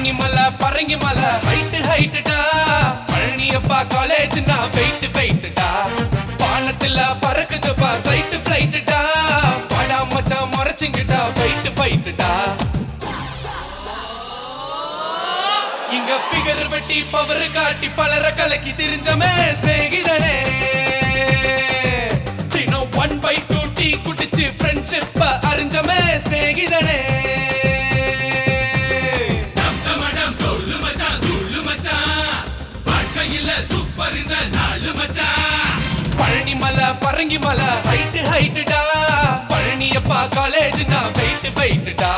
பழனி மலை பரங்கி மலை ஹைட்டுடா பழனியப்பா காலேஜ் நான் வெயிட்டுடா வானத்துல பறக்குதுப்பா ஃப்ளைட்டுடா படா மச்சான் மறைச்சிங்கிட்டா ஃபைட்டுடா இங்க ஃபிகர் வெட்டி பவர் காட்டி பலர கலக்கி தெரிஞ்சமே சிநேகிதனே தினம் 1/2 டீ குடிச்சு ஃப்ரெண்ட்ஷிப் அறிஞ்சமே சிநேகிதனே சூப்பர் இந்த நாலு மச்சான் பழனி மலை பரங்கி மலை ஹைட்டுடா பழனியப்பா காலேஜ் நான் வெயிட்டுடா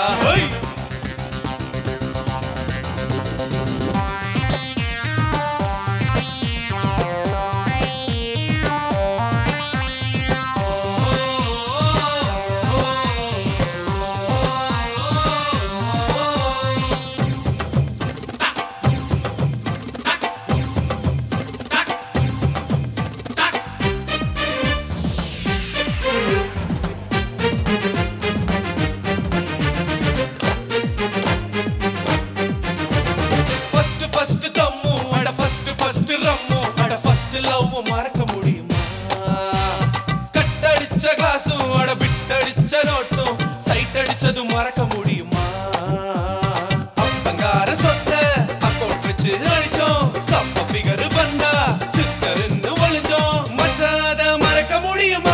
மறக்க முடியுமா கட்டடிச்ச கிளாஸும் அட பிட்டடிச்ச நோட்டும் சைட் அடிச்சதும் மறக்க முடியுமா அப்பங்கார சொத்த அக்கௌண்ட் வச்சு அடிச்சோம் சப்ப ஃபிகர் பண்ணா சிஸ்டர்னு ஒளிஞ்சோம் மச்சாத மறக்க முடியுமா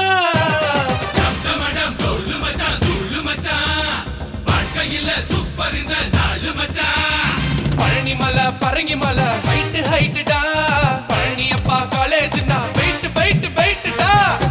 தோளு மச்சான் வாழ்க்கையில சூப்பர் இந்த நாலு மச்சான் பழனி மலை பரங்கி மலை ஹைட்டுடா பழனியப்பா காலேஜ் நான் வெயிட்டுடா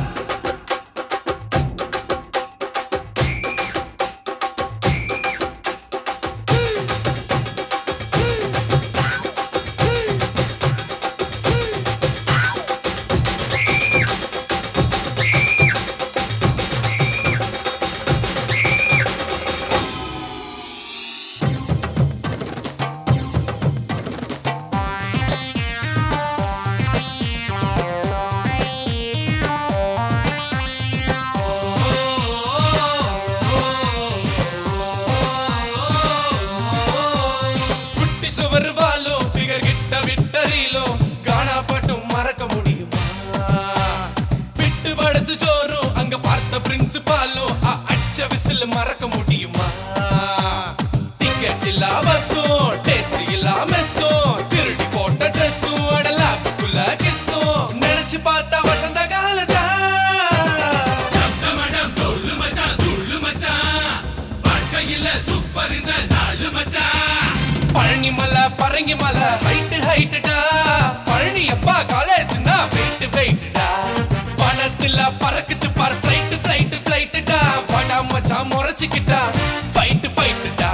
வருவாலும் ஃபிகர் கிட்ட விட்டறியிலும் காணா பாட்டும் மறக்க முடியுமா விட்டு படுத்து ஜோரும் அங்க பார்த்த பிரின்சிபாலும் அச்ச விசில் மறக்க முடியுமா டிக்கெட் இல்லா பஸ்ஸும் டேஸ்ட் இல்லா மெஸ்ஸும் திருடி போட்ட ட்ரெஸ்ஸும் அடலாப்புக்குள்ள கிஸ்ஸும் நினைச்சு பார்த்தா வசந்த காலடா தோளு மச்சான் வாழ்க்கையில சூப்பர் இந்த நாலு மச்சான் பழனி மலை பரங்கி மலை ஹைட்டுடா பழனியப்பா காலேஜ் நான் வெயிட்டுடா பணத்துல பறக்குது பார் ஃப்ளைட்டுடா படா மச்சான் முறைச்சிக்கிட்டா ஃபைட்டுடா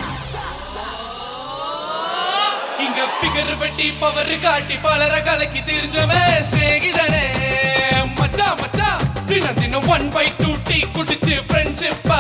இங்க ஃபிகர் வெட்டி பவர் காட்டி பலர கலக்கி தெரிஞ்சவே சிநேகிதனே மச்சான் தினம் 1/2 டீ குடிச்சு ஃப்ரெண்ட்ஷிப்